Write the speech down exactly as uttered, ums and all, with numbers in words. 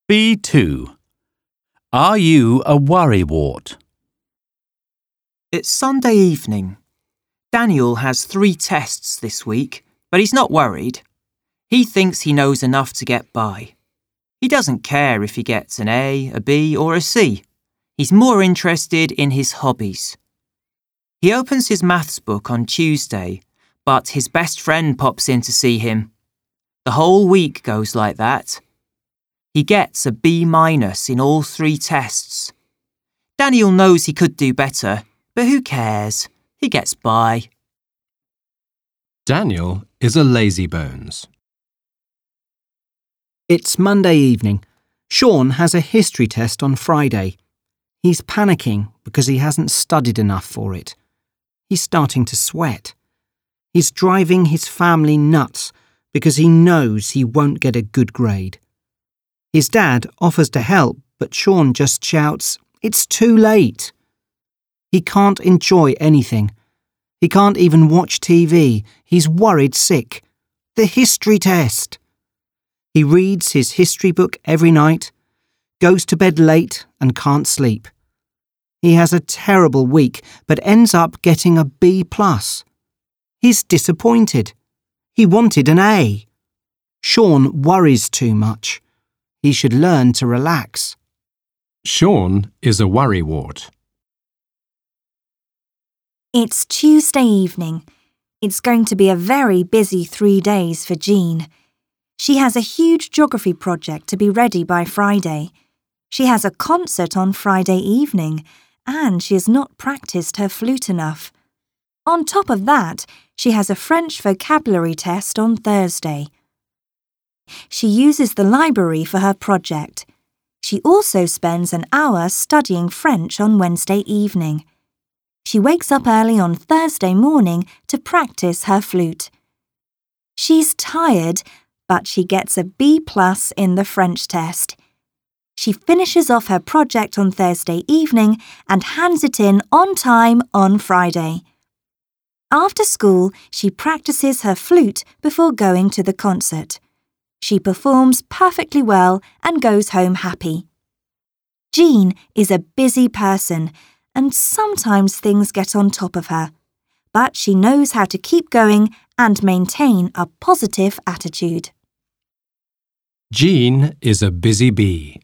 B two. Are you a worrywart? It's Sunday evening. Daniel has three tests this week, but he's not worried. He thinks he knows enough to get by. He doesn't care if he gets an A, a B or a C. He's more interested in his hobbies. He opens his maths book on Tuesday, but his best friend pops in to see him. The whole week goes like that. He gets a B minus in all three tests. Daniel knows he could do better, but who cares? He gets by. Daniel is a lazybones. It's Monday evening. Sean has a history test on Friday. He's panicking because he hasn't studied enough for it. He's starting to sweat. He's driving his family nuts because he knows he won't get a good grade. His dad offers to help, but Sean just shouts, "It's too late." He can't enjoy anything. He can't even watch T V. He's worried sick. The history test. He reads his history book every night, goes to bed late and can't sleep. He has a terrible week, but ends up getting a B plus. He's disappointed. He wanted an A. Sean worries too much. He should learn to relax. Sean is a worrywart. It's Tuesday evening. It's going to be a very busy three days for Jean. She has a huge geography project to be ready by Friday. She has a concert on Friday evening, and she has not practiced her flute enough. On top of that, she has a French vocabulary test on Thursday. She uses the library for her project. She also spends an hour studying French on Wednesday evening. She wakes up early on Thursday morning to practice her flute. She's tired, but she gets a B plus in the French test. She finishes off her project on Thursday evening and hands it in on time on Friday. After school, she practices her flute before going to the concert. She performs perfectly well and goes home happy. Jean is a busy person, and sometimes things get on top of her, but she knows how to keep going and maintain a positive attitude. Jean is a busy bee.